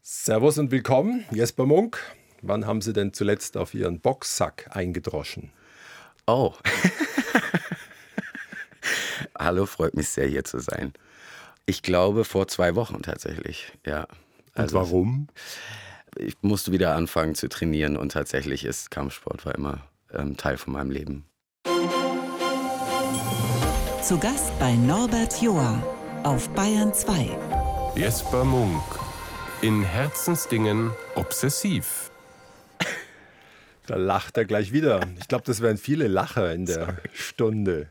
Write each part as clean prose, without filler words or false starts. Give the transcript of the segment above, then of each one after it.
Servus und willkommen, Jesper Munk. Wann haben Sie denn zuletzt auf Ihren Boxsack eingedroschen? Oh. Hallo, freut mich sehr, hier zu sein. Ich glaube, vor 2 Wochen tatsächlich, ja. Und Also, warum? ich musste wieder anfangen zu trainieren und tatsächlich ist Kampfsport war immer, Teil von meinem Leben. Zu Gast bei Norbert Joa auf Bayern 2. Jesper Munk. In Herzensdingen obsessiv. Da lacht er gleich wieder. Ich glaube, das wären viele Lacher in der Stunde.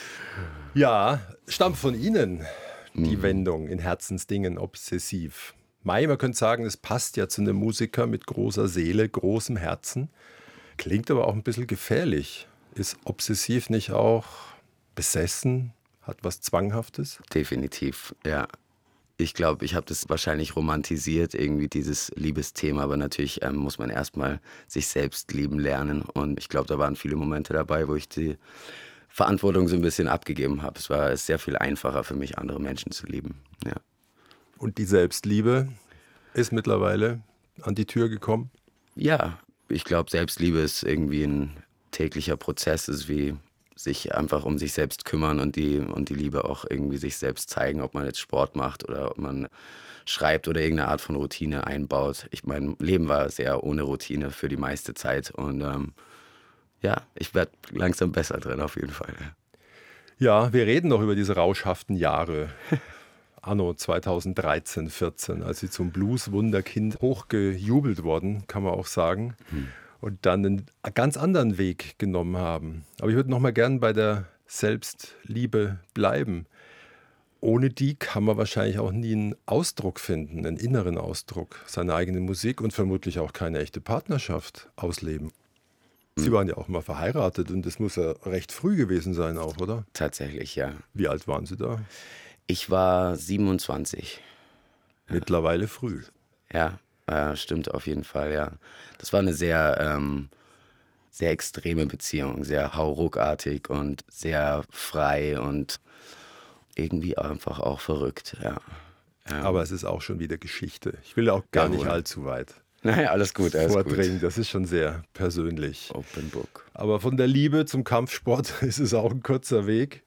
Ja, stammt von Ihnen die Wendung in Herzensdingen obsessiv. Mai, man könnte sagen, es passt ja zu einem Musiker mit großer Seele, großem Herzen. Klingt aber auch ein bisschen gefährlich. Ist obsessiv nicht auch besessen? Hat was Zwanghaftes? Definitiv, ja. Ich glaube, ich habe das wahrscheinlich romantisiert, irgendwie dieses Liebesthema, aber natürlich muss man erstmal sich selbst lieben lernen und ich glaube, da waren viele Momente dabei, wo ich die Verantwortung so ein bisschen abgegeben habe. Es war sehr viel einfacher für mich, andere Menschen zu lieben, ja. Und die Selbstliebe ist mittlerweile an die Tür gekommen? Ja, ich glaube, Selbstliebe ist irgendwie ein täglicher Prozess, ist wie sich einfach um sich selbst kümmern und die Liebe auch irgendwie sich selbst zeigen, ob man jetzt Sport macht oder ob man schreibt oder irgendeine Art von Routine einbaut. Ich mein Leben war sehr ohne Routine für die meiste Zeit und ja, ich werde langsam besser drin auf jeden Fall. Ja, wir reden noch über diese rauschhaften Jahre. Anno 2013, 14, als Sie zum Blues-Wunderkind hochgejubelt wurden, kann man auch sagen. Und dann einen ganz anderen Weg genommen haben. Aber ich würde noch mal gern bei der Selbstliebe bleiben. Ohne die kann man wahrscheinlich auch nie einen Ausdruck finden, einen inneren Ausdruck seiner eigenen Musik und vermutlich auch keine echte Partnerschaft ausleben. Sie waren ja auch mal verheiratet und das muss ja recht früh gewesen sein auch, oder? Tatsächlich, ja. Wie alt waren Sie da? Ich war 27. Mittlerweile früh. Ja, stimmt auf jeden Fall, ja. Das war eine sehr extreme Beziehung, sehr hauruckartig und sehr frei und irgendwie einfach auch verrückt, ja. Aber es ist auch schon wieder Geschichte. Ich will auch gar nicht Jawohl. allzu weit Naja, alles gut. vordringen. Das ist schon sehr persönlich. Open Book. Aber von der Liebe zum Kampfsport ist es auch ein kurzer Weg.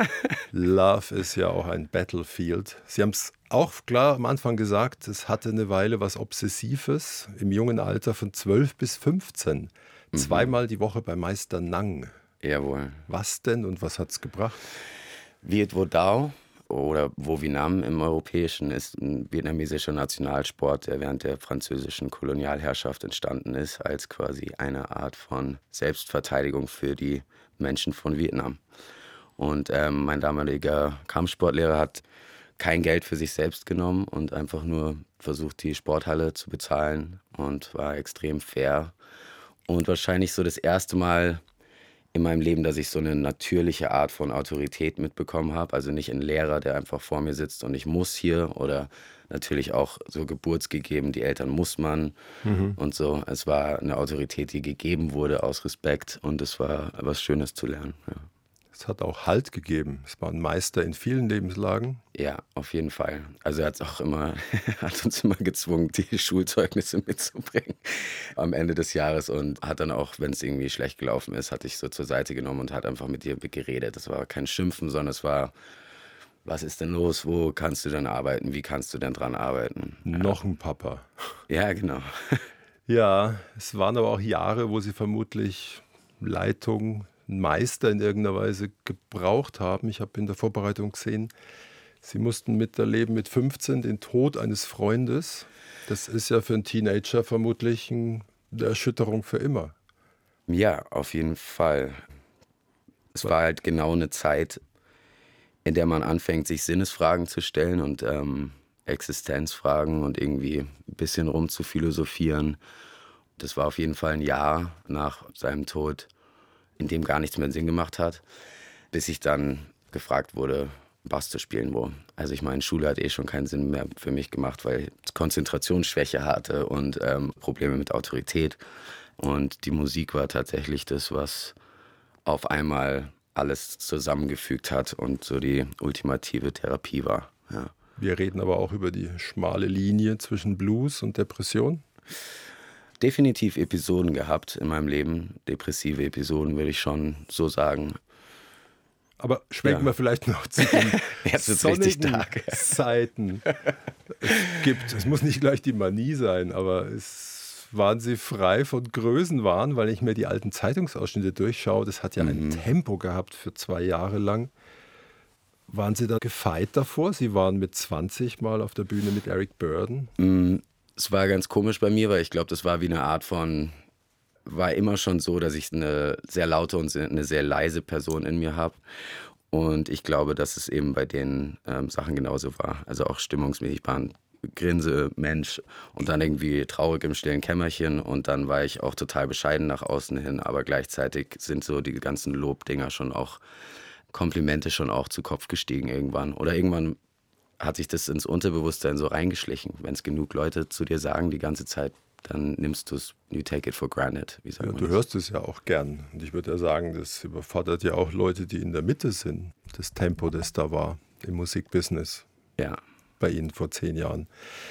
Love ist ja auch ein Battlefield. Sie haben es auch klar am Anfang gesagt, es hatte eine Weile was Obsessives im jungen Alter von 12 bis 15. Zweimal die Woche bei Meister Nang. Jawohl. Was denn und was hat es gebracht? Viet Vo Dao oder Vo Vinam im Europäischen ist ein vietnamesischer Nationalsport, der während der französischen Kolonialherrschaft entstanden ist, als quasi eine Art von Selbstverteidigung für die Menschen von Vietnam. Und mein damaliger Kampfsportlehrer hat kein Geld für sich selbst genommen und einfach nur versucht, die Sporthalle zu bezahlen und war extrem fair. Und wahrscheinlich so das erste Mal in meinem Leben, dass ich so eine natürliche Art von Autorität mitbekommen habe. Also nicht ein Lehrer, der einfach vor mir sitzt und ich muss hier oder natürlich auch so geburtsgegeben, die Eltern muss man und so. Es war eine Autorität, die gegeben wurde aus Respekt und es war was Schönes zu lernen. Ja. Es hat auch Halt gegeben. Es war ein Meister in vielen Lebenslagen. Ja, auf jeden Fall. Also er hat uns immer gezwungen, die Schulzeugnisse mitzubringen am Ende des Jahres und hat dann auch, wenn es irgendwie schlecht gelaufen ist, hat dich so zur Seite genommen und hat einfach mit dir geredet. Das war kein Schimpfen, sondern es war, was ist denn los? Wo kannst du denn arbeiten? Wie kannst du denn dran arbeiten? Noch ein Papa. Ja, genau. Ja, es waren aber auch Jahre, wo Sie vermutlich Leitung, einen Meister in irgendeiner Weise gebraucht haben. Ich habe in der Vorbereitung gesehen, Sie mussten miterleben mit 15 den Tod eines Freundes. Das ist ja für einen Teenager vermutlich eine Erschütterung für immer. Ja, auf jeden Fall. Es war halt genau eine Zeit, in der man anfängt, sich Sinnesfragen zu stellen und Existenzfragen und irgendwie ein bisschen rumzuphilosophieren. Das war auf jeden Fall ein Jahr nach seinem Tod, in dem gar nichts mehr Sinn gemacht hat, bis ich dann gefragt wurde, Bass zu spielen wo. Also ich meine, Schule hat schon keinen Sinn mehr für mich gemacht, weil ich Konzentrationsschwäche hatte und Probleme mit Autorität. Und die Musik war tatsächlich das, was auf einmal alles zusammengefügt hat und so die ultimative Therapie war. Ja. Wir reden aber auch über die schmale Linie zwischen Blues und Depression. Definitiv Episoden gehabt in meinem Leben, depressive Episoden, würde ich schon so sagen. Aber schwenken wir vielleicht noch zu den sonnigen Seiten. Es muss nicht gleich die Manie sein, aber waren Sie frei von Größenwahn, weil ich mir die alten Zeitungsausschnitte durchschaue. Das hat ja ein Tempo gehabt für 2 Jahre lang. Waren Sie da gefeit davor? Sie waren mit 20 mal auf der Bühne mit Eric Burdon. Es war ganz komisch bei mir, weil ich glaube, das war wie eine Art von, war immer schon so, dass ich eine sehr laute und eine sehr leise Person in mir habe. Und ich glaube, dass es eben bei den Sachen genauso war. Also auch stimmungsmäßig, ich war ein Grinse-Mensch und dann irgendwie traurig im stillen Kämmerchen. Und dann war ich auch total bescheiden nach außen hin. Aber gleichzeitig sind so die ganzen Lobdinger schon auch, Komplimente schon auch zu Kopf gestiegen irgendwann. Oder irgendwann hat sich das ins Unterbewusstsein so reingeschlichen. Wenn es genug Leute zu dir sagen die ganze Zeit, dann nimmst du es, you take it for granted. Wie sagt man du hörst es ja auch gern. Und ich würde ja sagen, das überfordert ja auch Leute, die in der Mitte sind. Das Tempo, das da war im Musikbusiness. Ja. Bei Ihnen vor 10 Jahren.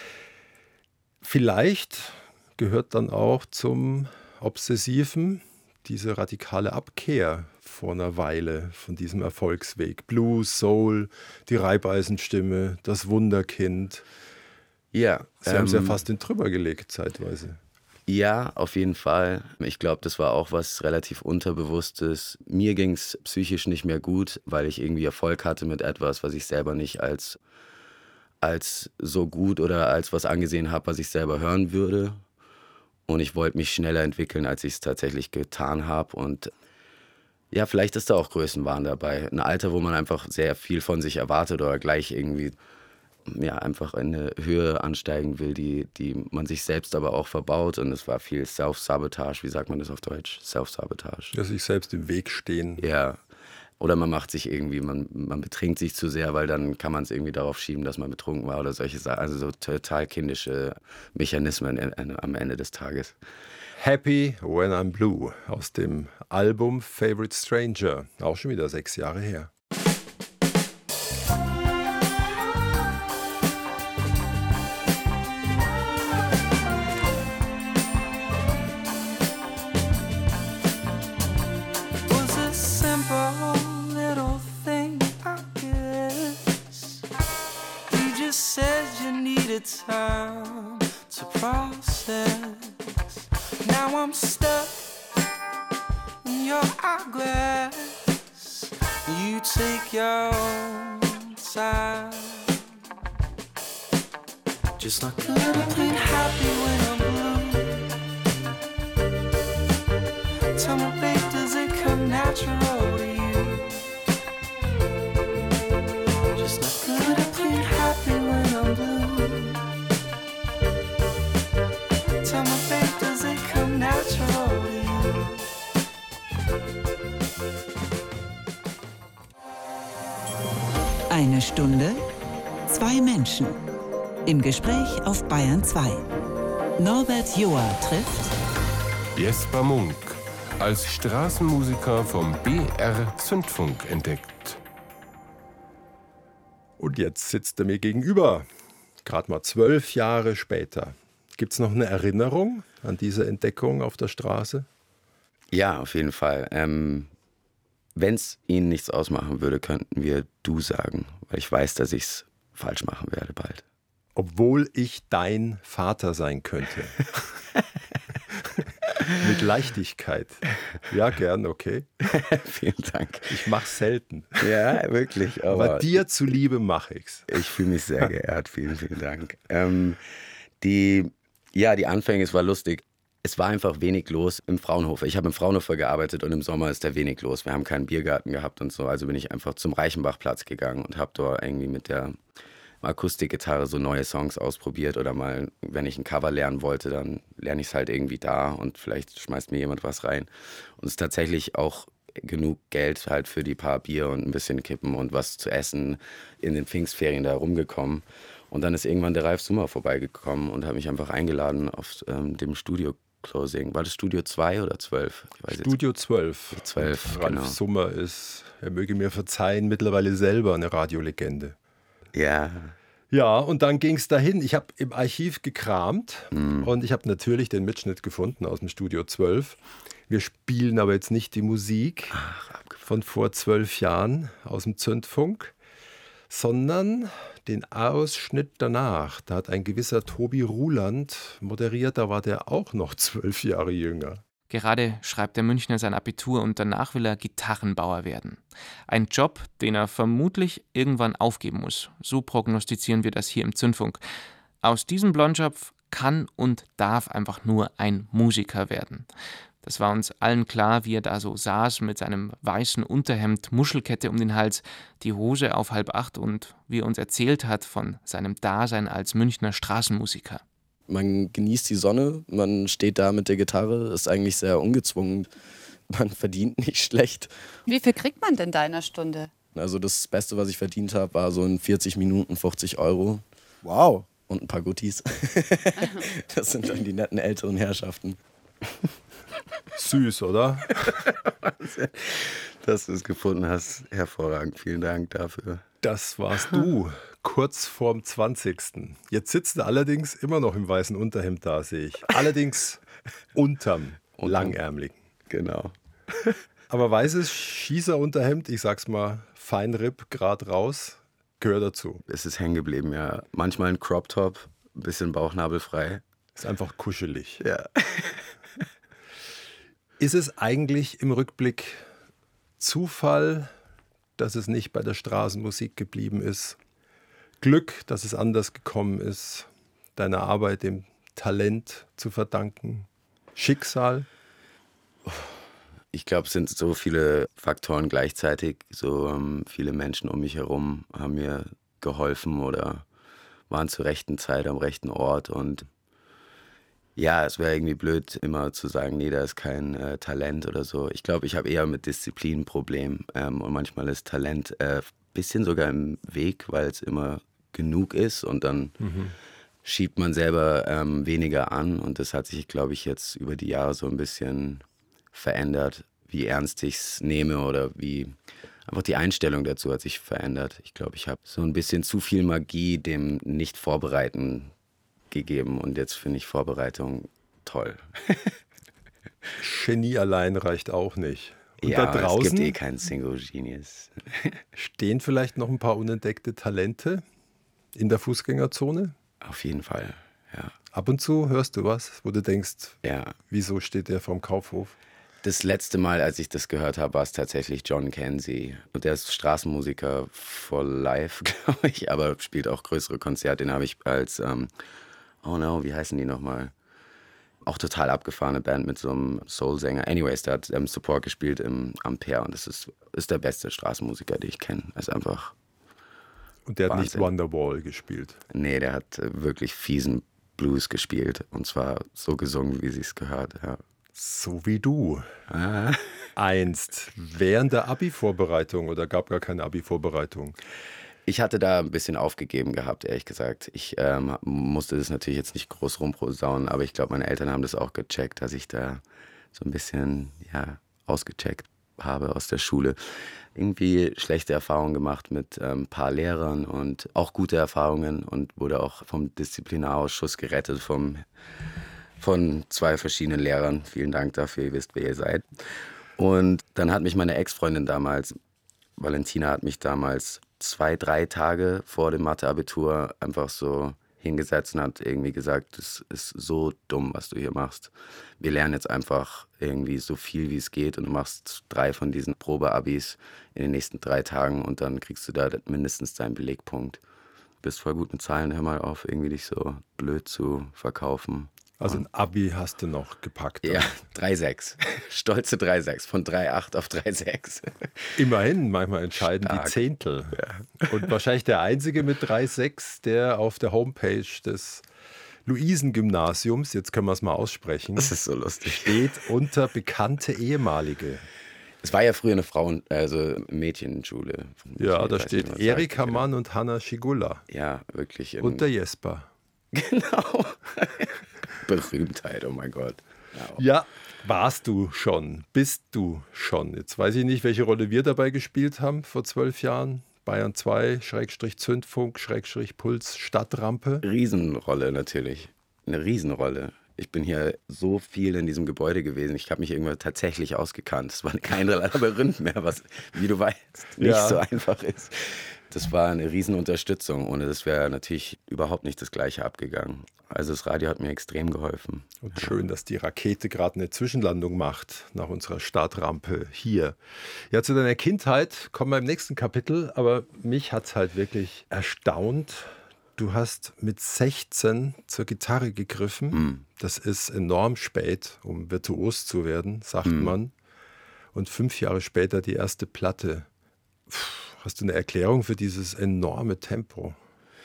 Vielleicht gehört dann auch zum Obsessiven diese radikale Abkehr vor einer Weile von diesem Erfolgsweg. Blues, Soul, die Reibeisenstimme, das Wunderkind. Ja. Sie haben es ja fast in Trümmer gelegt zeitweise. Ja, auf jeden Fall. Ich glaube, das war auch was relativ Unterbewusstes. Mir ging es psychisch nicht mehr gut, weil ich irgendwie Erfolg hatte mit etwas, was ich selber nicht als so gut oder als was angesehen habe, was ich selber hören würde. Und ich wollte mich schneller entwickeln, als ich es tatsächlich getan habe. Und ja, vielleicht ist da auch Größenwahn dabei. Ein Alter, wo man einfach sehr viel von sich erwartet oder gleich irgendwie ja, einfach in eine Höhe ansteigen will, die man sich selbst aber auch verbaut. Und es war viel Self-Sabotage. Wie sagt man das auf Deutsch? Self-Sabotage. Ja, sich selbst im Weg stehen. Ja. Oder man macht sich irgendwie, man betrinkt sich zu sehr, weil dann kann man es irgendwie darauf schieben, dass man betrunken war oder solche Sachen. Also so total kindische Mechanismen am Ende des Tages. Happy When I'm Blue aus dem Album Favorite Stranger. Auch schon wieder 6 Jahre her. Time to process. Now I'm stuck in your eyeglass. You take your own time. Just not gonna be happy when I'm blue. Tell me, babe, does it come natural to you? Just not gonna be happy when I'm blue. Tell me, babe, does it come natural to you? Eine Stunde, 2 Menschen. Im Gespräch auf Bayern 2. Norbert Joa trifft Jesper Munk, als Straßenmusiker vom BR Zündfunk entdeckt. Und jetzt sitzt er mir gegenüber, gerade mal 12 Jahre später. Gibt es noch eine Erinnerung an diese Entdeckung auf der Straße? Ja, auf jeden Fall. Wenn es Ihnen nichts ausmachen würde, könnten wir du sagen, weil ich weiß, dass ich es falsch machen werde bald. Obwohl ich dein Vater sein könnte. Mit Leichtigkeit. Ja, gern, okay. Vielen Dank. Ich mach's selten. Ja, wirklich. Aber dir zuliebe mache ich's. Ich fühle mich sehr geehrt. Vielen, vielen Dank. Die Anfänge, es war lustig. Es war einfach wenig los im Fraunhofer. Ich habe im Fraunhofer gearbeitet und im Sommer ist da wenig los. Wir haben keinen Biergarten gehabt und so. Also bin ich einfach zum Reichenbachplatz gegangen und habe dort irgendwie mit der Akustikgitarre so neue Songs ausprobiert. Oder mal, wenn ich ein Cover lernen wollte, dann lerne ich es halt irgendwie da und vielleicht schmeißt mir jemand was rein. Und es ist tatsächlich auch genug Geld halt für die paar Bier und ein bisschen Kippen und was zu essen in den Pfingstferien da rumgekommen. Und dann ist irgendwann der Ralf Summer vorbeigekommen und hat mich einfach eingeladen auf dem Studio-Closing. War das Studio 2 oder 12? Studio 12. 12, Ralf genau. Summer ist, er möge mir verzeihen, mittlerweile selber eine Radiolegende. Ja. Ja, und dann ging es dahin. Ich habe im Archiv gekramt und ich habe natürlich den Mitschnitt gefunden aus dem Studio 12. Wir spielen aber jetzt nicht die Musik von vor 12 Jahren aus dem Zündfunk, sondern den Ausschnitt danach. Da hat ein gewisser Tobi Ruland moderiert, da war der auch noch 12 Jahre jünger. Gerade schreibt der Münchner sein Abitur und danach will er Gitarrenbauer werden. Ein Job, den er vermutlich irgendwann aufgeben muss. So prognostizieren wir das hier im Zündfunk. Aus diesem Blondschopf kann und darf einfach nur ein Musiker werden. Das war uns allen klar, wie er da so saß mit seinem weißen Unterhemd, Muschelkette um den Hals, die Hose auf 7:30 und wie er uns erzählt hat von seinem Dasein als Münchner Straßenmusiker. Man genießt die Sonne, man steht da mit der Gitarre, ist eigentlich sehr ungezwungen. Man verdient nicht schlecht. Wie viel kriegt man denn da in einer Stunde? Also das Beste, was ich verdient habe, war so in 40 Minuten 50 €. Wow. Und ein paar Guttis. Das sind dann die netten älteren Herrschaften. Süß, oder? Dass du es gefunden hast, hervorragend. Vielen Dank dafür. Das warst du, kurz vorm 20. Jetzt sitzt du allerdings immer noch im weißen Unterhemd da, sehe ich. Allerdings unterm langärmeligen. Genau. Aber weißes Schießerunterhemd, ich sag's mal, Feinripp, grad raus, gehört dazu. Es ist hängen geblieben, ja. Manchmal ein Crop-Top, ein bisschen bauchnabelfrei. Ist einfach kuschelig. Ja. Ist es eigentlich im Rückblick Zufall, dass es nicht bei der Straßenmusik geblieben ist? Glück, dass es anders gekommen ist? Deiner Arbeit, dem Talent zu verdanken? Schicksal? Ich glaube, es sind so viele Faktoren gleichzeitig. So viele Menschen um mich herum haben mir geholfen oder waren zur rechten Zeit am rechten Ort. Und ja, es wäre irgendwie blöd, immer zu sagen, nee, da ist kein Talent oder so. Ich glaube, ich habe eher mit Disziplin ein Problem. Und manchmal ist Talent ein bisschen sogar im Weg, weil es immer genug ist. Und dann schiebt man selber weniger an. Und das hat sich, glaube ich, jetzt über die Jahre so ein bisschen verändert, wie ernst ich es nehme oder wie einfach die Einstellung dazu hat sich verändert. Ich glaube, ich habe so ein bisschen zu viel Magie dem Nicht-Vorbereiten gegeben und jetzt finde ich Vorbereitung toll. Genie allein reicht auch nicht. Und ja, da draußen es gibt keinen Single Genius. Stehen vielleicht noch ein paar unentdeckte Talente in der Fußgängerzone? Auf jeden Fall, ja. Ab und zu hörst du was, wo du denkst, ja. Wieso steht der vorm Kaufhof? Das letzte Mal, als ich das gehört habe, war es tatsächlich John Kenzie. Und der ist Straßenmusiker for life, glaube ich, aber spielt auch größere Konzerte. Den habe ich als, wie heißen die nochmal? Auch total abgefahrene Band mit so einem Soul-Sänger. Anyways, der hat Support gespielt im Ampere und das ist der beste Straßenmusiker, den ich kenne. Er ist einfach Und der hat Wahnsinn. nicht Wonderwall gespielt? Nee, der hat wirklich fiesen Blues gespielt und zwar so gesungen, wie sie es gehört, ja. So wie du. Einst, während der Abi-Vorbereitung oder gab gar keine Abi-Vorbereitung? Ich hatte da ein bisschen aufgegeben gehabt, ehrlich gesagt. Ich musste das natürlich jetzt nicht groß rumposaunen, aber ich glaube, meine Eltern haben das auch gecheckt, dass ich da so ein bisschen ausgecheckt habe aus der Schule. Irgendwie schlechte Erfahrungen gemacht mit ein paar Lehrern und auch gute Erfahrungen und wurde auch vom Disziplinarausschuss gerettet von 2 verschiedenen Lehrern. Vielen Dank dafür, ihr wisst, wer ihr seid. Und dann hat mich meine Ex-Freundin damals, Valentina, hat mich damals 2-3 Tage vor dem Mathe-Abitur einfach so hingesetzt und hat irgendwie gesagt, das ist so dumm, was du hier machst. Wir lernen jetzt einfach irgendwie so viel, wie es geht und du machst 3 von diesen Probeabis in den nächsten 3 Tagen und dann kriegst du da mindestens deinen Belegpunkt. Du bist voll gut mit Zahlen, hör mal auf, irgendwie dich so blöd zu verkaufen. Also ein Abi hast du noch gepackt. Ja, 3,6. Stolze 3,6. Von 3,8 auf 3,6. Immerhin, manchmal entscheiden Stark. die Zehntel. Ja. Und wahrscheinlich der Einzige mit 3,6, der auf der Homepage des Luisengymnasiums, jetzt können wir es mal aussprechen, Das ist so lustig. steht unter bekannte Ehemalige. Es war ja früher eine Mädchenschule. Ja, Ich da weiß steht nicht, was Erika sagt ihr? Mann und Hanna Schigula. Ja, wirklich. Und der Jesper. Genau. Berühmtheit, oh mein Gott. Ja, warst du schon, bist du schon. Jetzt weiß ich nicht, welche Rolle wir dabei gespielt haben vor 12 Jahren. Bayern 2, Zündfunk, Puls, Stadtrampe? Riesenrolle natürlich. Eine Riesenrolle. Ich bin hier so viel in diesem Gebäude gewesen. Ich habe mich irgendwann tatsächlich ausgekannt. Es war kein Labyrinth mehr, was, wie du weißt, nicht so einfach ist. Das war eine Riesenunterstützung. Ohne das wäre natürlich überhaupt nicht das Gleiche abgegangen. Also das Radio hat mir extrem geholfen. Und schön, dass die Rakete gerade eine Zwischenlandung macht nach unserer Startrampe hier. Ja, zu deiner Kindheit kommen wir im nächsten Kapitel. Aber mich hat es halt wirklich erstaunt. Du hast mit 16 zur Gitarre gegriffen. Das ist enorm spät, um virtuos zu werden, sagt man. Und 5 Jahre später die erste Platte. Hast du eine Erklärung für dieses enorme Tempo?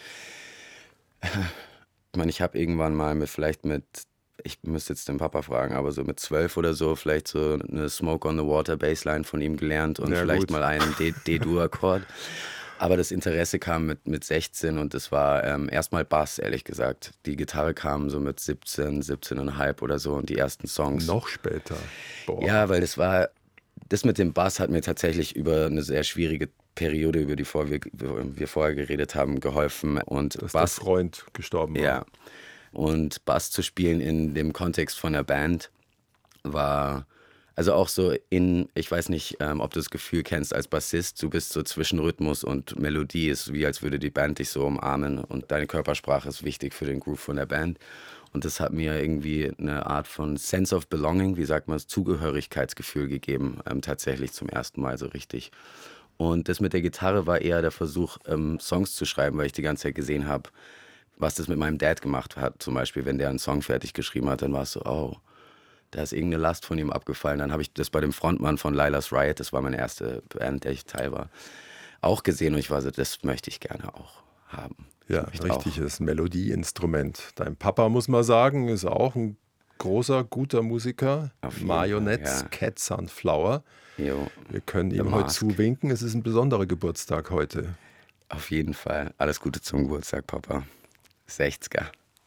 Ich meine, ich habe irgendwann mal ich müsste jetzt den Papa fragen, aber so mit 12 oder so vielleicht so eine Smoke on the Water Bassline von ihm gelernt und vielleicht mal einen D-Dur-Akkord. Aber das Interesse kam mit 16 und das war erstmal Bass, ehrlich gesagt. Die Gitarre kam so mit 17,5 oder so und die ersten Songs. Noch später? Boah. Ja, weil das mit dem Bass hat mir tatsächlich über eine sehr schwierige Periode, über die wir vorher geredet haben, geholfen. Und dass Bass, der Freund gestorben war. Ja. Und Bass zu spielen in dem Kontext von der Band war... Also auch so ich weiß nicht, ob du das Gefühl kennst als Bassist, du bist so zwischen Rhythmus und Melodie, ist wie als würde die Band dich so umarmen und deine Körpersprache ist wichtig für den Groove von der Band. Und das hat mir irgendwie eine Art von Sense of Belonging, wie sagt man es, Zugehörigkeitsgefühl gegeben, tatsächlich zum ersten Mal so richtig. Und das mit der Gitarre war eher der Versuch, Songs zu schreiben, weil ich die ganze Zeit gesehen habe, was das mit meinem Dad gemacht hat. Zum Beispiel, wenn der einen Song fertig geschrieben hat, dann war es so, oh, da ist irgendeine Last von ihm abgefallen. Dann habe ich das bei dem Frontmann von Lila's Riot, das war meine erste Band, der ich Teil war, auch gesehen. Und ich war so, das möchte ich gerne auch haben. Ja, richtiges Melodieinstrument. Dein Papa, muss man sagen, ist auch ein großer, guter Musiker. Marionettes, ja. Cat Sunflower. Jo. Wir können ihm heute zuwinken. Es ist ein besonderer Geburtstag heute. Auf jeden Fall. Alles Gute zum Geburtstag, Papa. 60er.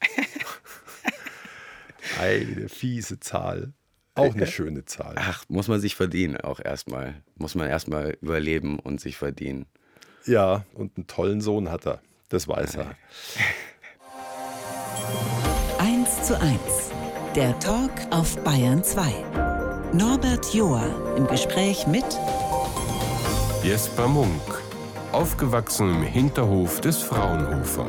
Eine fiese Zahl. Auch eine schöne Zahl. Ach, muss man sich verdienen auch erstmal. Muss man erstmal überleben und sich verdienen. Ja, und einen tollen Sohn hat er. Das weiß er. 1:1. Der Talk auf Bayern 2. Norbert Joa im Gespräch mit Jesper Munk, aufgewachsen im Hinterhof des Fraunhofer.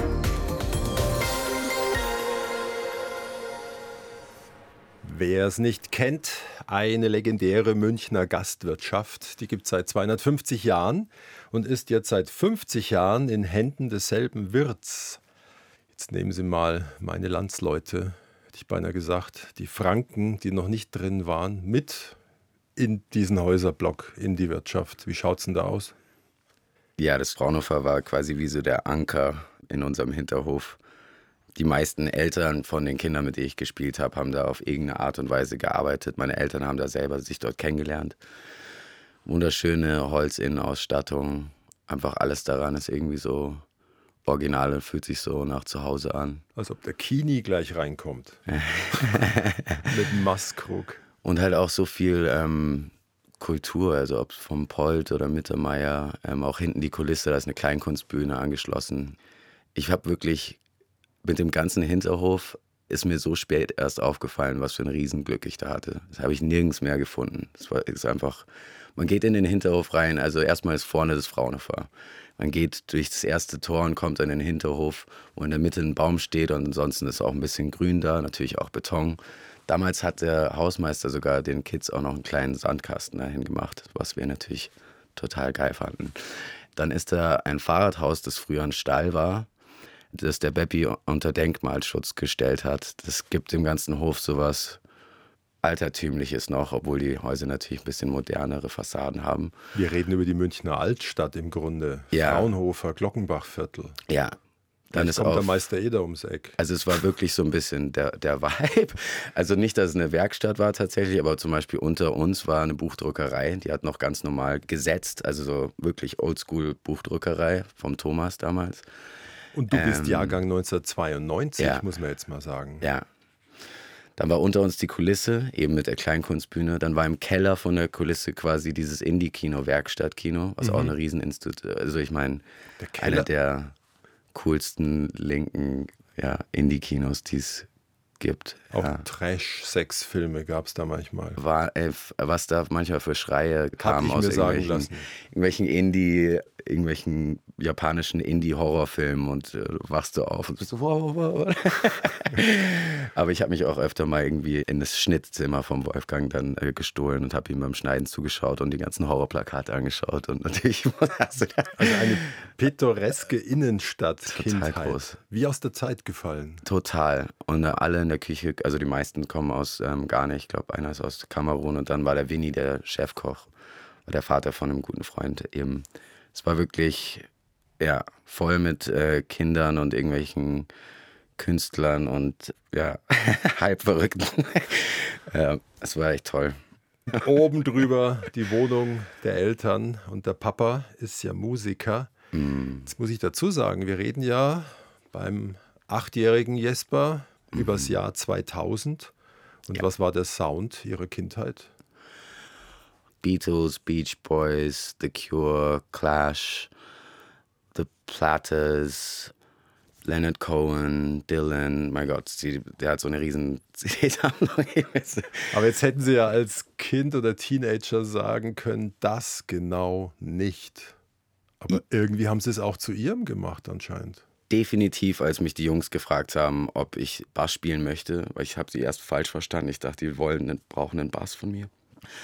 Wer es nicht kennt, eine legendäre Münchner Gastwirtschaft, die gibt es seit 250 Jahren und ist jetzt seit 50 Jahren in Händen desselben Wirts. Jetzt nehmen Sie mal meine Landsleute, hätte ich beinahe gesagt, die Franken, die noch nicht drin waren, mit in diesen Häuserblock, in die Wirtschaft. Wie schaut es denn da aus? Ja, das Fraunhofer war quasi wie so der Anker in unserem Hinterhof. Die meisten Eltern von den Kindern, mit denen ich gespielt habe, haben da auf irgendeine Art und Weise gearbeitet. Meine Eltern haben da selber sich dort kennengelernt. Wunderschöne Holzinnenausstattung. Einfach alles daran ist irgendwie so original und fühlt sich so nach zu Hause an. Als ob der Kini gleich reinkommt. Mit dem Mastkrug. Und halt auch so viel Kultur, also ob vom Polt oder Mittermeier. Auch hinten die Kulisse, da ist eine Kleinkunstbühne angeschlossen. Ich habe wirklich... Mit dem ganzen Hinterhof ist mir so spät erst aufgefallen, was für ein Riesenglück ich da hatte. Das habe ich nirgends mehr gefunden. Ist einfach, man geht in den Hinterhof rein, also erstmal ist vorne das Fraunhofer. Man geht durch das erste Tor und kommt in den Hinterhof, wo in der Mitte ein Baum steht und ansonsten ist auch ein bisschen Grün da, natürlich auch Beton. Damals hat der Hausmeister sogar den Kids auch noch einen kleinen Sandkasten dahin gemacht, was wir natürlich total geil fanden. Dann ist da ein Fahrradhaus, das früher ein Stall war, das der Beppi unter Denkmalschutz gestellt hat. Das gibt dem ganzen Hof sowas Altertümliches noch, obwohl die Häuser natürlich ein bisschen modernere Fassaden haben. Wir reden über die Münchner Altstadt im Grunde. Ja. Fraunhofer, Glockenbachviertel. Ja. Dann kommt der Meister Eder ums Eck. Also es war wirklich so ein bisschen der Vibe. Also nicht, dass es eine Werkstatt war tatsächlich, aber zum Beispiel unter uns war eine Buchdruckerei, die hat noch ganz normal gesetzt, also so wirklich Oldschool-Buchdruckerei vom Thomas damals. Und du bist Jahrgang 1992, muss man jetzt mal sagen. Ja. Dann war unter uns die Kulisse, eben mit der Kleinkunstbühne. Dann war im Keller von der Kulisse quasi dieses Indie-Kino, Werkstattkino, was auch eine Rieseninstitut, also ich meine, einer der coolsten linken Indie-Kinos, die es gibt. Auch Trash-Sex-Filme gab es da manchmal. Was da manchmal für Schreie kamen aus irgendwelchen japanischen Indie-Horrorfilmen und wachst du auf und bist so, wow. Aber ich habe mich auch öfter mal irgendwie in das Schnittzimmer vom Wolfgang dann gestohlen und habe ihm beim Schneiden zugeschaut und die ganzen Horrorplakate angeschaut und natürlich also eine pittoreske Innenstadt. Total groß. Wie aus der Zeit gefallen. Total. Und alle in der Küche, also die meisten kommen aus Ghana, ich glaube einer ist aus Kamerun und dann war der Winnie der Chefkoch, der Vater von einem guten Freund eben. Es war wirklich voll mit Kindern und irgendwelchen Künstlern und Halbverrückten. Es war echt toll. Oben drüber die Wohnung der Eltern und der Papa ist ja Musiker. Jetzt muss ich dazu sagen, wir reden ja beim 8-jährigen Jesper übers Jahr 2000. Und was war der Sound Ihrer Kindheit? Beatles, Beach Boys, The Cure, Clash, The Platters, Leonard Cohen, Dylan, mein Gott, der hat so eine riesen CD-Sammlung. Aber jetzt hätten Sie ja als Kind oder Teenager sagen können, das genau nicht. Aber irgendwie haben Sie es auch zu Ihrem gemacht anscheinend. Definitiv, als mich die Jungs gefragt haben, ob ich Bass spielen möchte, weil ich habe sie erst falsch verstanden. Ich dachte, die brauchen einen Bass von mir.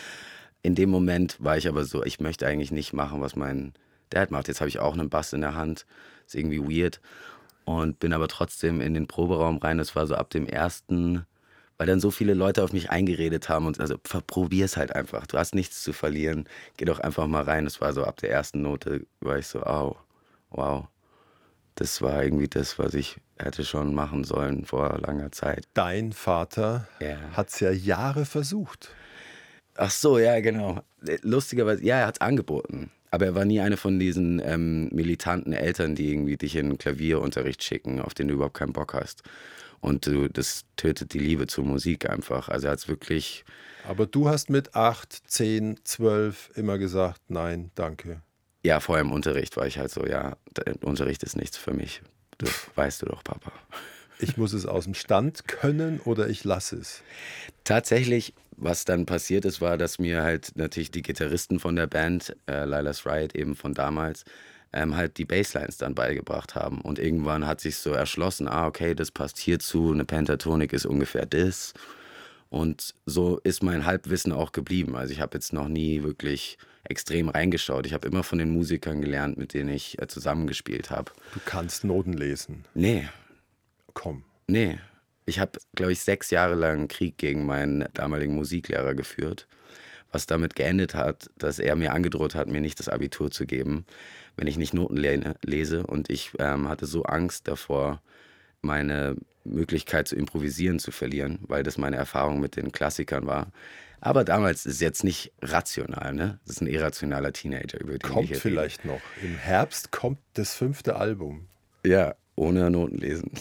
In dem Moment war ich aber so, ich möchte eigentlich nicht machen, was mein Dad macht. Jetzt habe ich auch einen Bass in der Hand. Ist irgendwie weird. Und bin aber trotzdem in den Proberaum rein. Das war so ab dem ersten, weil dann so viele Leute auf mich eingeredet haben. Und also probier's halt einfach. Du hast nichts zu verlieren. Geh doch einfach mal rein. Das war so ab der ersten Note, war ich so, oh, wow. Das war irgendwie das, was ich hätte schon machen sollen vor langer Zeit. Dein Vater hat es ja Jahre versucht. Ach so, ja, genau. Lustigerweise, er hat es angeboten. Aber er war nie eine von diesen militanten Eltern, die irgendwie dich in Klavierunterricht schicken, auf den du überhaupt keinen Bock hast. Und das tötet die Liebe zur Musik einfach. Also er hat es wirklich... Aber du hast mit 8, 10, 12 immer gesagt, nein, danke. Ja, vorher im Unterricht war ich halt so, der Unterricht ist nichts für mich. Das weißt du doch, Papa. Ich muss es aus dem Stand können oder ich lasse es. Tatsächlich, was dann passiert ist, war, dass mir halt natürlich die Gitarristen von der Band, Lila's Riot eben von damals, halt die Basslines dann beigebracht haben. Und irgendwann hat sich so erschlossen, okay, das passt hierzu, eine Pentatonik ist ungefähr das. Und so ist mein Halbwissen auch geblieben. Also ich habe jetzt noch nie wirklich extrem reingeschaut. Ich habe immer von den Musikern gelernt, mit denen ich zusammengespielt habe. Du kannst Noten lesen? Nee. Komm. Nee. Ich habe, glaube ich, 6 Jahre lang Krieg gegen meinen damaligen Musiklehrer geführt, was damit geendet hat, dass er mir angedroht hat, mir nicht das Abitur zu geben, wenn ich nicht Noten lese. Und ich hatte so Angst davor, meine Möglichkeit zu improvisieren zu verlieren, weil das meine Erfahrung mit den Klassikern war. Aber damals ist es jetzt nicht rational, ne? Das ist ein irrationaler Teenager, über den kommt vielleicht noch. Im Herbst kommt das 5. Album. Ja, ohne Noten lesen.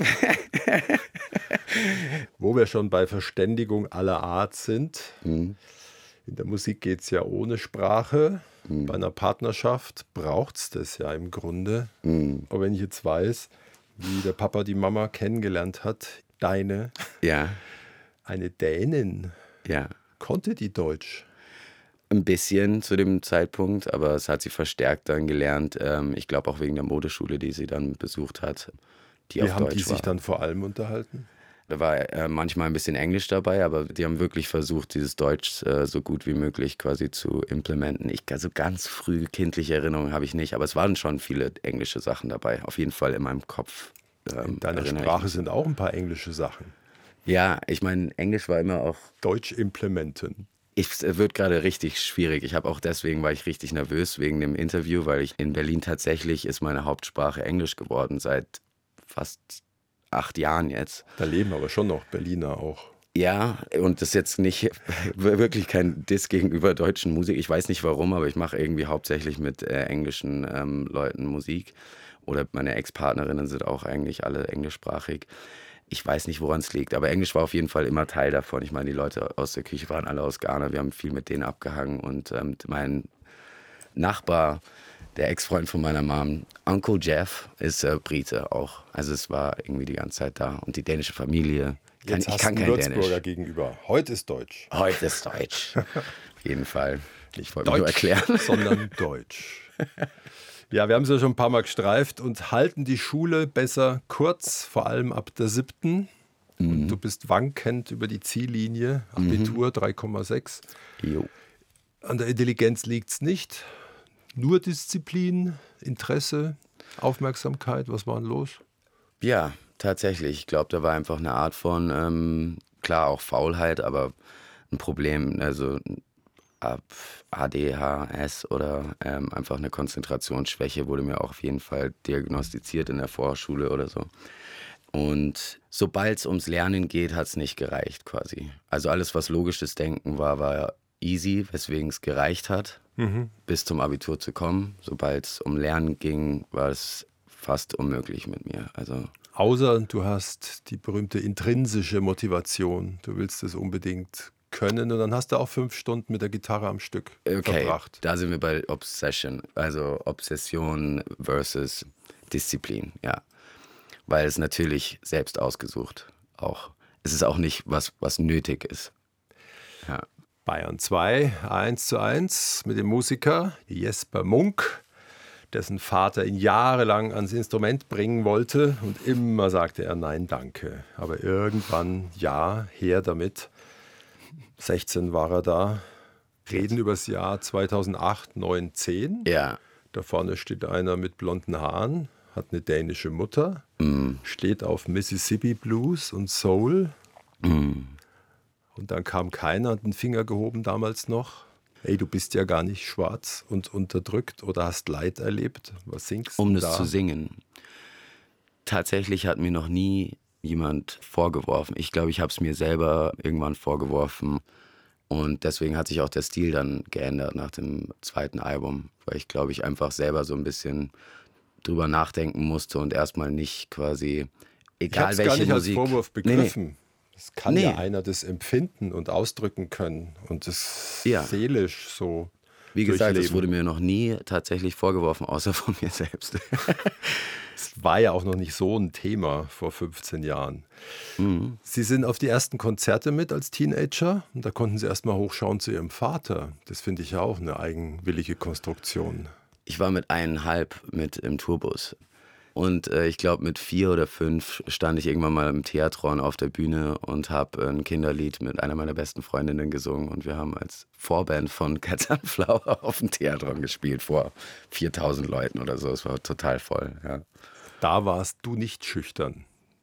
Wo wir schon bei Verständigung aller Art sind. In der Musik geht es ja ohne Sprache. Bei einer Partnerschaft braucht es das ja im Grunde. Aber wenn ich jetzt weiß, wie der Papa die Mama kennengelernt hat, deine, eine Dänin, konnte die Deutsch? Ein bisschen zu dem Zeitpunkt, aber es hat sie verstärkt dann gelernt. Ich glaube auch wegen der Modeschule, die sie dann besucht hat, die auf Deutsch war. Wie haben die sich dann vor allem unterhalten? Da war manchmal ein bisschen Englisch dabei, aber die haben wirklich versucht, dieses Deutsch so gut wie möglich quasi zu implementen. Also ganz früh kindliche Erinnerungen habe ich nicht, aber es waren schon viele englische Sachen dabei, auf jeden Fall in meinem Kopf. In deiner Sprache sind auch ein paar englische Sachen. Ja, ich meine, Englisch war immer auch... Deutsch implementen. Es wird gerade richtig schwierig. Ich habe auch deswegen, war ich richtig nervös wegen dem Interview, weil ich in Berlin tatsächlich ist meine Hauptsprache Englisch geworden, seit fast 8 Jahren jetzt. Da leben aber schon noch Berliner auch. Ja, und das ist jetzt nicht wirklich kein Diss gegenüber deutschen Musik. Ich weiß nicht warum, aber ich mache irgendwie hauptsächlich mit englischen Leuten Musik. Oder meine Ex-Partnerinnen sind auch eigentlich alle englischsprachig. Ich weiß nicht, woran es liegt, aber Englisch war auf jeden Fall immer Teil davon. Ich meine, die Leute aus der Küche waren alle aus Ghana, wir haben viel mit denen abgehangen und mein Nachbar, der Ex-Freund von meiner Mom, Uncle Jeff, ist Brite auch. Also es war irgendwie die ganze Zeit da und die dänische Familie. Jetzt Ich hast kann du kein Würzburger Dänisch. gegenüber. Heute ist Deutsch. Heute ist Deutsch. Auf jeden Fall. Ich wollte Deutsch, nur erklären. sondern Deutsch. Ja, wir haben es ja schon ein paar Mal gestreift und halten die Schule besser kurz, vor allem ab der 7. Und du bist wankend über die Ziellinie, Abitur 3,6. Jo. An der Intelligenz liegt es nicht. Nur Disziplin, Interesse, Aufmerksamkeit. Was war denn los? Ja, tatsächlich. Ich glaube, da war einfach eine Art von, klar auch Faulheit, aber ein Problem. Also ADHS oder einfach eine Konzentrationsschwäche wurde mir auch auf jeden Fall diagnostiziert in der Vorschule oder so. Und sobald es ums Lernen geht, hat es nicht gereicht quasi. Also alles, was logisches Denken war easy, weswegen es gereicht hat, bis zum Abitur zu kommen. Sobald es um Lernen ging, war es fast unmöglich mit mir. Also Außer du hast die berühmte intrinsische Motivation. Du willst es unbedingt können und dann hast du auch 5 Stunden mit der Gitarre am Stück verbracht. Da sind wir bei Obsession, also Obsession versus Disziplin, ja. Weil es natürlich selbst ausgesucht auch. Es ist auch nicht was nötig ist. Ja. Bayern 2, 1:1 mit dem Musiker Jesper Munk, dessen Vater ihn jahrelang ans Instrument bringen wollte und immer sagte er nein, danke. Aber irgendwann, ja, her damit. 16 war er da. Reden über das Jahr 2008, 9, 10. Ja. Da vorne steht einer mit blonden Haaren, hat eine dänische Mutter, steht auf Mississippi Blues und Soul. Und dann kam keiner, hat den Finger gehoben damals noch. Ey, du bist ja gar nicht schwarz und unterdrückt oder hast Leid erlebt. Was singst du da? Um das zu singen. Tatsächlich hat mir noch nie jemand vorgeworfen. Ich glaube, ich habe es mir selber irgendwann vorgeworfen. Und deswegen hat sich auch der Stil dann geändert nach dem zweiten Album. Weil ich glaube, ich einfach selber so ein bisschen drüber nachdenken musste und erstmal nicht quasi, egal welche Musik. Ich habe es gar nicht als Vorwurf begriffen. Nee. Es kann ja einer das empfinden und ausdrücken können und das seelisch so. Wie gesagt, es wurde mir noch nie tatsächlich vorgeworfen, außer von mir selbst. Es war ja auch noch nicht so ein Thema vor 15 Jahren. Sie sind auf die ersten Konzerte mit als Teenager und da konnten Sie erst mal hochschauen zu Ihrem Vater. Das finde ich ja auch eine eigenwillige Konstruktion. Ich war mit 1,5 mit im Tourbus. Und ich glaube, mit 4 oder 5 stand ich irgendwann mal im Theatron auf der Bühne und habe ein Kinderlied mit einer meiner besten Freundinnen gesungen. Und wir haben als Vorband von Cats & Flower auf dem Theatron gespielt vor 4.000 Leuten oder so. Es war total voll, ja. Da warst du nicht schüchtern.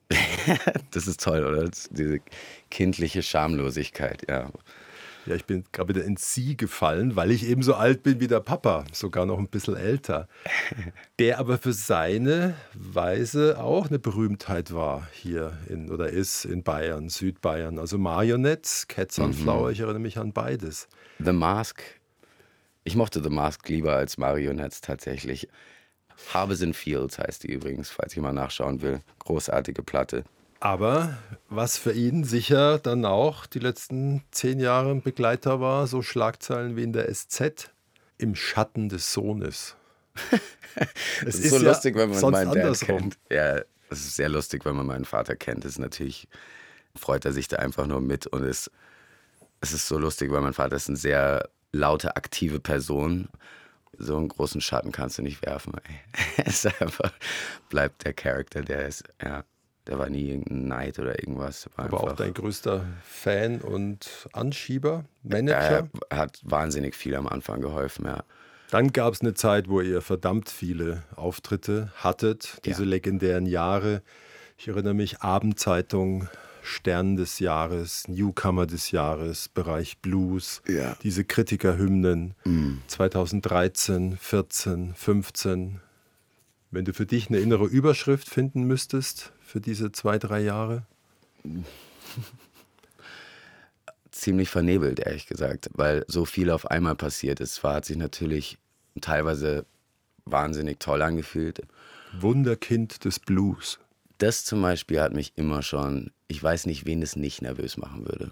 Das ist toll, oder? Diese kindliche Schamlosigkeit, ja. Ja, ich bin gerade wieder ins Sie gefallen, weil ich eben so alt bin wie der Papa, sogar noch ein bisschen älter. Der aber für seine Weise auch eine Berühmtheit war hier ist in Bayern, Südbayern. Also Marionettes, Cats & Flower, ich erinnere mich an beides. The Mask, ich mochte The Mask lieber als Marionettes tatsächlich. Harbors and Fields heißt die übrigens, falls jemand nachschauen will. Großartige Platte. Aber was für ihn sicher dann auch die letzten 10 Jahre ein Begleiter war, so Schlagzeilen wie in der SZ, im Schatten des Sohnes. Es ist so lustig, wenn man meinen Dad kennt. Ja, es ist sehr lustig, wenn man meinen Vater kennt. Natürlich freut er sich da einfach nur mit. Und es ist so lustig, weil mein Vater ist eine sehr laute, aktive Person. So einen großen Schatten kannst du nicht werfen. Es ist einfach, bleibt der Charakter, der ist, ja. Der war nie irgendein Neid oder irgendwas. Aber auch dein größter Fan und Anschieber, Manager? Er hat wahnsinnig viel am Anfang geholfen, ja. Dann gab es eine Zeit, wo ihr verdammt viele Auftritte hattet, diese legendären Jahre. Ich erinnere mich, Abendzeitung, Stern des Jahres, Newcomer des Jahres, Bereich Blues, diese Kritikerhymnen, 2013, 14, 15. Wenn du für dich eine innere Überschrift finden müsstest für diese 2-3 Jahre? Ziemlich vernebelt, ehrlich gesagt, weil so viel auf einmal passiert ist. Hat sich natürlich teilweise wahnsinnig toll angefühlt. Wunderkind des Blues. Das zum Beispiel hat mich immer schon, ich weiß nicht, wen es nicht nervös machen würde.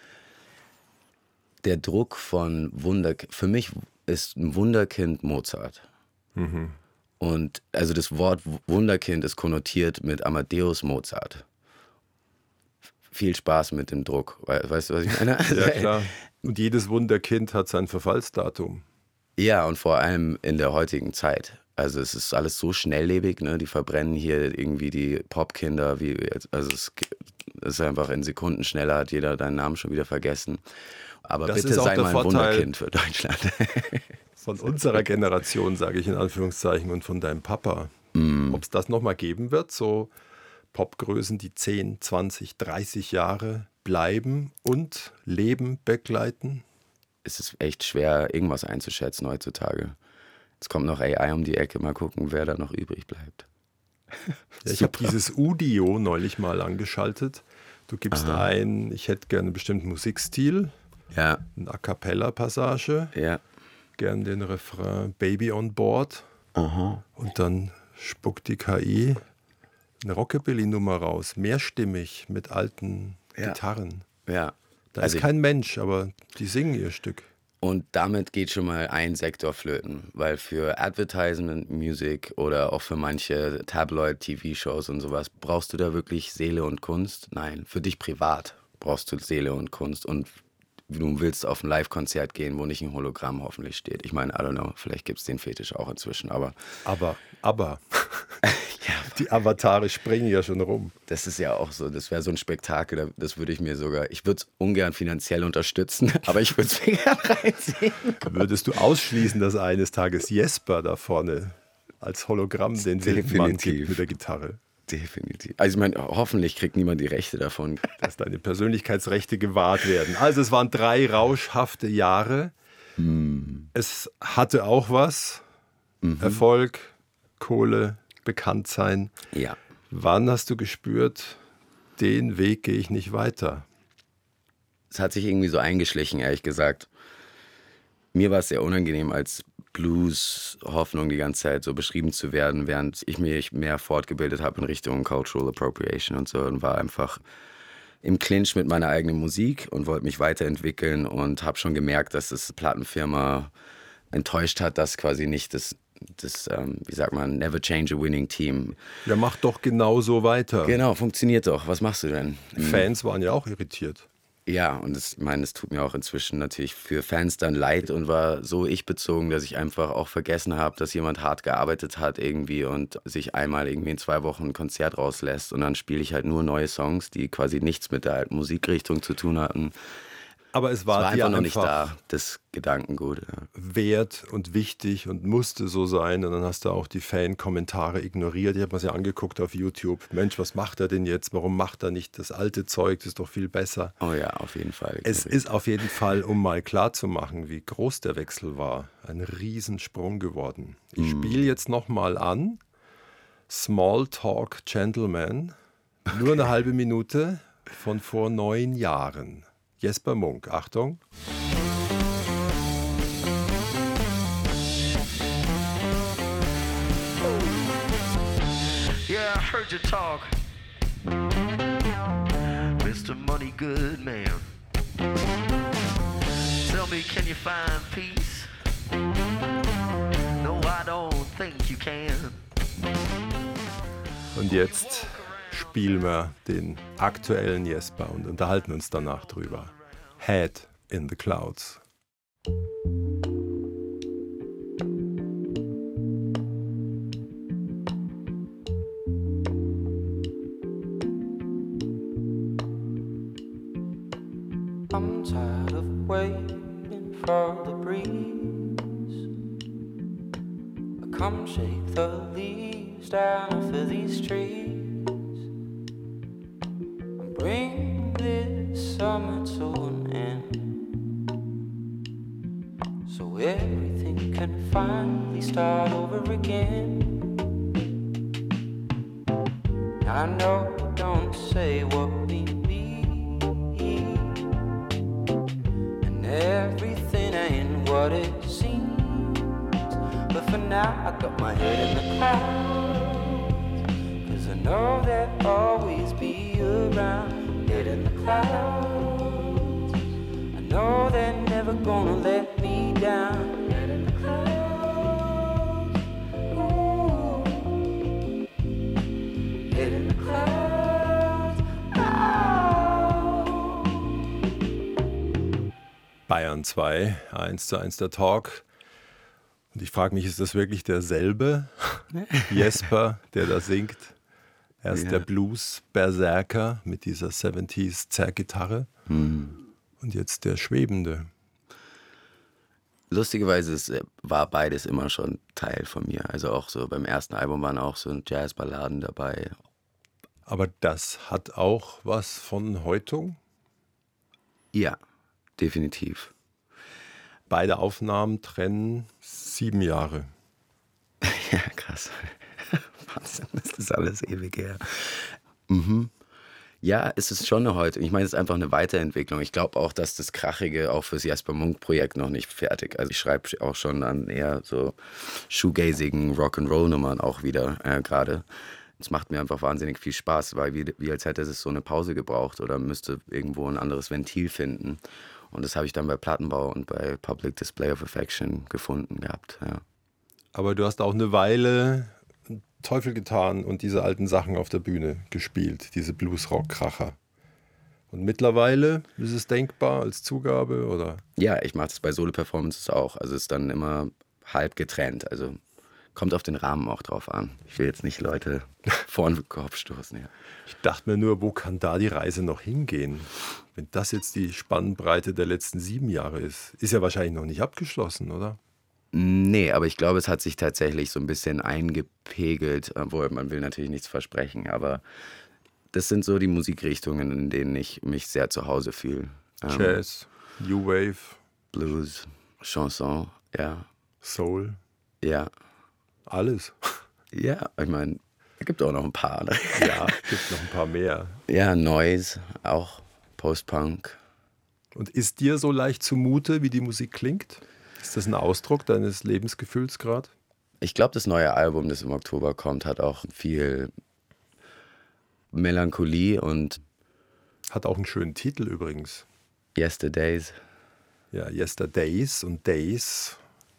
Der Druck von für mich ist ein Wunderkind Mozart. Und also das Wort Wunderkind ist konnotiert mit Amadeus Mozart. Viel Spaß mit dem Druck. Weißt du, was ich meine? Ja, klar. Und jedes Wunderkind hat sein Verfallsdatum. Ja, und vor allem in der heutigen Zeit. Also es ist alles so schnelllebig, ne? Die verbrennen hier irgendwie die Popkinder. Also es ist einfach in Sekunden schneller, hat jeder deinen Namen schon wieder vergessen. Aber das bitte sei mal ein Wunderkind für Deutschland. Von unserer Generation, sage ich in Anführungszeichen, und von deinem Papa. Ob es das nochmal geben wird, so Popgrößen, die 10, 20, 30 Jahre bleiben und Leben begleiten? Es ist echt schwer, irgendwas einzuschätzen heutzutage. Jetzt kommt noch AI um die Ecke, mal gucken, wer da noch übrig bleibt. Ja, ich habe dieses Udio neulich mal angeschaltet. Du gibst ein, ich hätte gerne einen bestimmten Musikstil, ja, eine A-Cappella-Passage, ja, gern den Refrain Baby on Board. Und dann spuckt die KI eine Rockabilly-Nummer raus, mehrstimmig mit alten Gitarren. Ja. Da Also ist kein Mensch, aber die singen ihr Stück. Und damit geht schon mal ein Sektor flöten, weil für Advertisement Music oder auch für manche Tabloid-TV-Shows und sowas brauchst du da wirklich Seele und Kunst? Nein, für dich privat brauchst du Seele und Kunst und du willst auf ein Live-Konzert gehen, wo nicht ein Hologramm hoffentlich steht. Ich meine, I don't know, vielleicht gibt es den Fetisch auch inzwischen, aber ja, die Avatare springen ja schon rum. das ist ja auch so, das wäre so ein Spektakel, das würde ich mir sogar, ich würde es ungern finanziell unterstützen, aber ich würde es mir gerne reinziehen. Würdest du ausschließen, dass eines Tages Jesper da vorne als Hologramm den wilden Mann gibt mit der Gitarre? Definitiv. Also ich meine, hoffentlich kriegt niemand die Rechte davon. Dass deine Persönlichkeitsrechte gewahrt werden. Also es waren 3 rauschhafte Jahre. Es hatte auch was. Erfolg, Kohle, Bekanntsein. Ja. Wann hast du gespürt, den Weg gehe ich nicht weiter? Es hat sich irgendwie so eingeschlichen, ehrlich gesagt. Mir war es sehr unangenehm, als Blues-Hoffnung die ganze Zeit so beschrieben zu werden, während ich mich mehr fortgebildet habe in Richtung Cultural Appropriation und so und war einfach im Clinch mit meiner eigenen Musik und wollte mich weiterentwickeln und habe schon gemerkt, dass das Plattenfirma enttäuscht hat, dass quasi nicht das wie sagt man, never change a winning team. Ja, mach doch genau so weiter. Genau, funktioniert doch. Was machst du denn? Fans waren ja auch irritiert. Ja, und ich meine, es tut mir auch inzwischen natürlich für Fans dann leid und war so ich-bezogen, dass ich einfach auch vergessen habe, dass jemand hart gearbeitet hat irgendwie und sich einmal irgendwie in 2 Wochen ein Konzert rauslässt und dann spiele ich halt nur neue Songs, die quasi nichts mit der alten Musikrichtung zu tun hatten. Aber es war einfach noch nicht da, das Gedankengut. Ja. Wert und wichtig und musste so sein. Und dann hast du auch die Fan-Kommentare ignoriert. Ich habe mir das ja angeguckt auf YouTube. Mensch, was macht er denn jetzt? Warum macht er nicht das alte Zeug? Das ist doch viel besser. Oh ja, auf jeden Fall. Es ist auf jeden Fall, um mal klarzumachen, wie groß der Wechsel war, ein Riesensprung geworden. Ich spiele jetzt nochmal an. Small Talk Gentleman. Nur eine halbe Minute von vor 9 Jahren. Jesper Munk, Achtung. Yeah, I heard you talk, Mr. Money Good Man. Tell me, can you find peace? No, I don't think you can. Und jetzt spielen wir den aktuellen Jesper und unterhalten uns danach drüber. Head in the Clouds. I'm tired of waiting for the breeze. Come shake the leaves down off of these trees. Bring this summer to an end, so everything can finally start over again. I know we don't say what we mean, and everything ain't what it seems, but for now I got my head in the clouds, 'cause I know they'll always be around, head in the clouds. I know they're never gonna let me down, head in the clouds. Ooh. Head in the clouds. Oh. Bayern 2, 1:1 der Talk. Und ich frage mich, ist das wirklich derselbe Jesper, der da singt? Er ist der Blues-Berserker mit dieser 70s-Zerrgitarre und jetzt der Schwebende. Lustigerweise war beides immer schon Teil von mir. Also auch so beim ersten Album waren auch so Jazzballaden dabei. Aber das hat auch was von Häutung? Ja, definitiv. Beide Aufnahmen trennen 7 Jahre. Ja, krass. Wahnsinn, das ist alles ewig her. Mhm. Ja, es ist schon eine Häutung. Ich meine, es ist einfach eine Weiterentwicklung. Ich glaube auch, dass das Krachige auch fürs Jesper Munk-Projekt noch nicht fertig ist. Also ich schreibe auch schon an eher so shoegazigen Rock'n'Roll-Nummern auch wieder gerade. Es macht mir einfach wahnsinnig viel Spaß, weil wie als hätte es so eine Pause gebraucht oder müsste irgendwo ein anderes Ventil finden. Und das habe ich dann bei Plattenbau und bei Public Display of Affection gefunden gehabt. Ja. Aber du hast auch eine Weile Teufel getan und diese alten Sachen auf der Bühne gespielt, diese Blues-Rock-Kracher. Und mittlerweile ist es denkbar als Zugabe, oder? Ja, ich mache das bei Solo-Performances auch. Also es ist dann immer halb getrennt. Also kommt auf den Rahmen auch drauf an. Ich will jetzt nicht Leute vor den Kopf stoßen. Ja. Ich dachte mir nur, wo kann da die Reise noch hingehen? Wenn das jetzt die Spannbreite der letzten 7 Jahre ist, ist ja wahrscheinlich noch nicht abgeschlossen, oder? Nee, aber ich glaube, es hat sich tatsächlich so ein bisschen eingepegelt, obwohl man will natürlich nichts versprechen, aber das sind so die Musikrichtungen, in denen ich mich sehr zu Hause fühle. Jazz, New Wave, Blues, Chanson, ja. Soul, Ja. alles. Ja, ich meine, es gibt auch noch ein paar. Ne? Ja, gibt noch ein paar mehr. Ja, Noise, auch Post-Punk. Und ist dir so leicht zumute, wie die Musik klingt? Ist das ein Ausdruck deines Lebensgefühls gerade? Ich glaube, das neue Album, das im Oktober kommt, hat auch viel Melancholie und Hat auch einen schönen Titel übrigens. Yesterdays. Ja, Yesterdays und Days,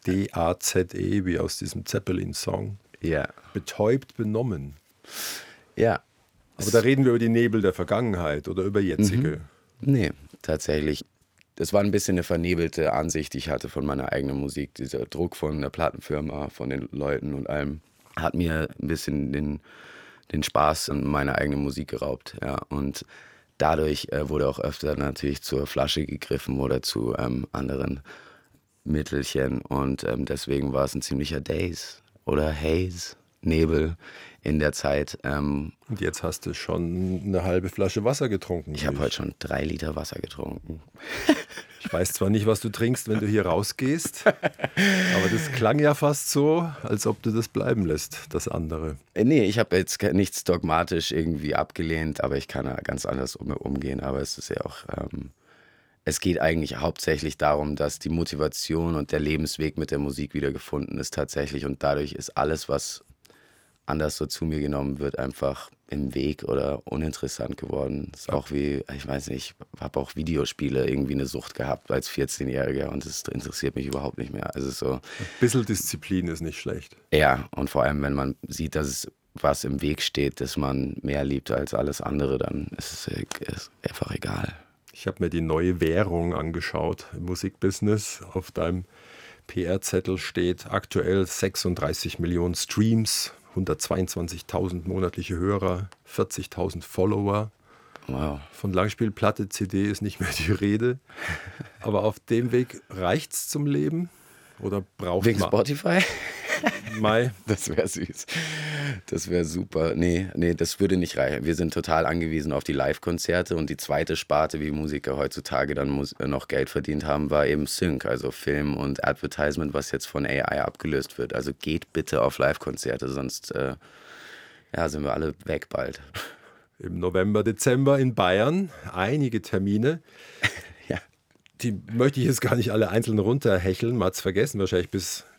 D-A-Z-E, wie aus diesem Zeppelin-Song. Ja. Betäubt, benommen. Ja. Aber da reden wir über die Nebel der Vergangenheit oder über jetzige. Nee, tatsächlich. Das war ein bisschen eine vernebelte Ansicht, die ich hatte von meiner eigenen Musik. Dieser Druck von der Plattenfirma, von den Leuten und allem, hat mir ein bisschen den Spaß an meiner eigenen Musik geraubt. Ja. Und dadurch wurde auch öfter natürlich zur Flasche gegriffen oder zu anderen Mittelchen. Und deswegen war es ein ziemlicher Daze oder Haze, Nebel in der Zeit. Und jetzt hast du schon eine halbe Flasche Wasser getrunken. Ich habe heute schon 3 Liter Wasser getrunken. Ich weiß zwar nicht, was du trinkst, wenn du hier rausgehst, aber das klang ja fast so, als ob du das bleiben lässt, das andere. Nee, ich habe jetzt nichts dogmatisch irgendwie abgelehnt, aber ich kann da ganz anders umgehen. Aber es ist ja auch, es geht eigentlich hauptsächlich darum, dass die Motivation und der Lebensweg mit der Musik wieder gefunden ist tatsächlich. Und dadurch ist alles, was anders so zu mir genommen wird, einfach im Weg oder uninteressant geworden. Das ist auch wie, ich weiß nicht, ich habe auch Videospiele irgendwie eine Sucht gehabt als 14-Jähriger und das interessiert mich überhaupt nicht mehr. Also so, Ein bisschen Disziplin ist nicht schlecht. ja, und vor allem, wenn man sieht, dass es was im Weg steht, das man mehr liebt als alles andere, dann ist es einfach egal. Ich habe mir die neue Währung angeschaut im Musikbusiness. Auf deinem PR-Zettel steht aktuell 36 Millionen Streams, 122.000 monatliche Hörer, 40.000 Follower. Wow. Von Langspielplatte, CD ist nicht mehr die Rede. Aber auf dem Weg reicht's zum Leben? Oder braucht Wegen man... Spotify? Mai? Das wäre süß. Das wäre super. Nee, das würde nicht reichen. Wir sind total angewiesen auf die Live-Konzerte und die zweite Sparte, wie Musiker heutzutage dann noch Geld verdient haben, war eben Sync, also Film und Advertisement, was jetzt von AI abgelöst wird. Also geht bitte auf Live-Konzerte, sonst sind wir alle weg bald. Im November, Dezember in Bayern einige Termine. Ja. Die möchte ich jetzt gar nicht alle einzeln runterhecheln. Man hat es vergessen, wahrscheinlich bis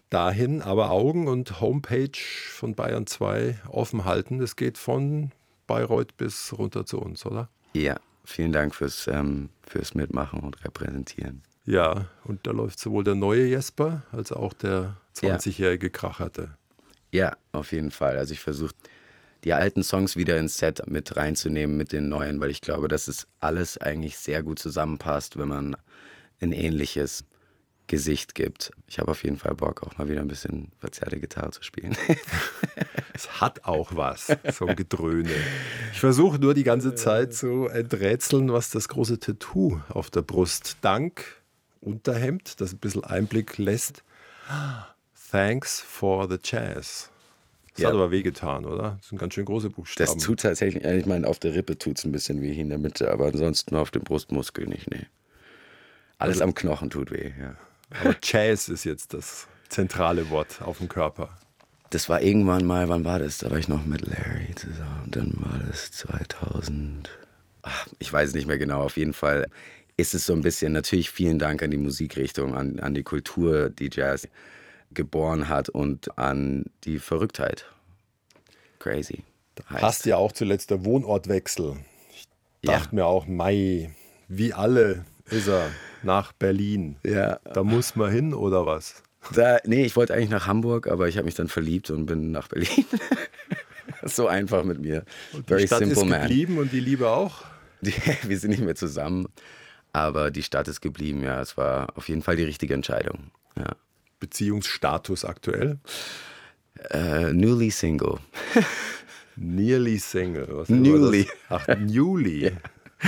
dahin aber Augen und Homepage von Bayern 2 offen halten. Es geht von Bayreuth bis runter zu uns, oder? Ja, vielen Dank fürs Mitmachen und Repräsentieren. Ja, und da läuft sowohl der neue Jesper als auch der 20-jährige Kracherte. Ja, auf jeden Fall. Also ich versuche, die alten Songs wieder ins Set mit reinzunehmen mit den neuen, weil ich glaube, dass es alles eigentlich sehr gut zusammenpasst, wenn man ein ähnliches Gesicht gibt. Ich habe auf jeden Fall Bock, auch mal wieder ein bisschen verzerrte Gitarre zu spielen. Es hat auch was, so ein Gedröhne. Ich versuche nur die ganze Zeit zu enträtseln, was das große Tattoo auf der Brust, dank Unterhemd, das ein bisschen Einblick lässt. Thanks for the Jazz. Das hat aber wehgetan, oder? Das sind ganz schön große Buchstaben. Das tut tatsächlich, ich meine, auf der Rippe tut es ein bisschen weh hier in der Mitte, aber ansonsten auf dem Brustmuskel nicht, nee. Alles am Knochen tut weh, ja. Aber Jazz ist jetzt das zentrale Wort auf dem Körper. Das war irgendwann mal, wann war das? Da war ich noch mit Larry zusammen. Dann war das 2000. Ich weiß es nicht mehr genau. Auf jeden Fall ist es so ein bisschen, natürlich vielen Dank an die Musikrichtung, an die Kultur, die Jazz geboren hat und an die Verrücktheit. Crazy. Hast ja auch zuletzt der Wohnortwechsel. Ich dachte mir auch, Mai, wie alle ist er nach Berlin. Ja. Da muss man hin, oder was? Nee, ich wollte eigentlich nach Hamburg, aber ich habe mich dann verliebt und bin nach Berlin. So einfach mit mir. Und die Stadt ist geblieben und die Liebe auch? Wir sind nicht mehr zusammen, aber die Stadt ist geblieben, ja. Es war auf jeden Fall die richtige Entscheidung, ja. Beziehungsstatus aktuell? Newly single. Nearly single. Was Newly. Ach, newly. Ja.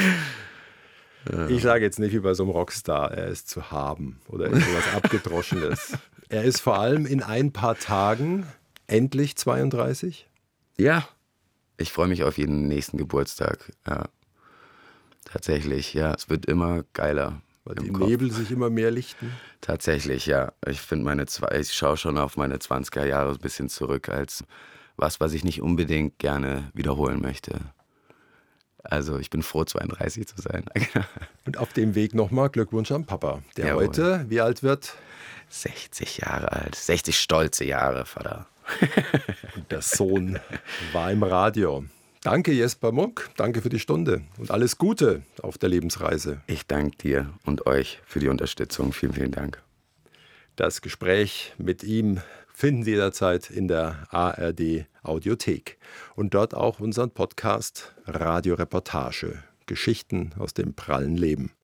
Ich sage jetzt nicht wie bei so einem Rockstar, er ist zu haben oder irgendwas Abgedroschenes. Er ist vor allem in ein paar Tagen endlich 32. Ja, ich freue mich auf jeden nächsten Geburtstag. Ja. Tatsächlich, ja, es wird immer geiler. Weil die Nebel sich immer mehr lichten. Tatsächlich, ja. Ich schaue schon auf meine 20er Jahre ein bisschen zurück als was ich nicht unbedingt gerne wiederholen möchte. Also ich bin froh, 32 zu sein. Und auf dem Weg nochmal Glückwunsch an Papa, der heute, wie alt wird? 60 Jahre alt. 60 stolze Jahre, Vater. Und der Sohn war im Radio. Danke, Jesper Munk. Danke für die Stunde. Und alles Gute auf der Lebensreise. Ich danke dir und euch für die Unterstützung. Vielen, vielen Dank. Das Gespräch mit ihm finden Sie jederzeit in der ARD Audiothek. Und dort auch unseren Podcast Radioreportage. Geschichten aus dem prallen Leben.